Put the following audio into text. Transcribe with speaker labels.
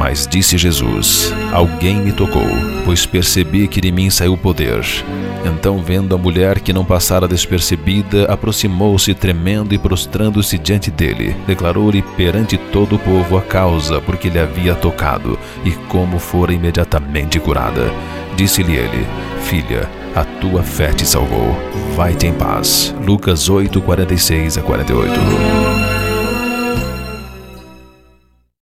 Speaker 1: Mas disse Jesus: alguém me tocou, pois percebi que de mim saiu poder. Então, vendo a mulher que não passara despercebida, aproximou-se tremendo e prostrando-se diante dele, declarou-lhe perante todo o povo a causa por que lhe havia tocado e como fora imediatamente curada. Disse-lhe ele: filha, a tua fé te salvou. Vai-te em paz. Lucas 8, 46 a 48.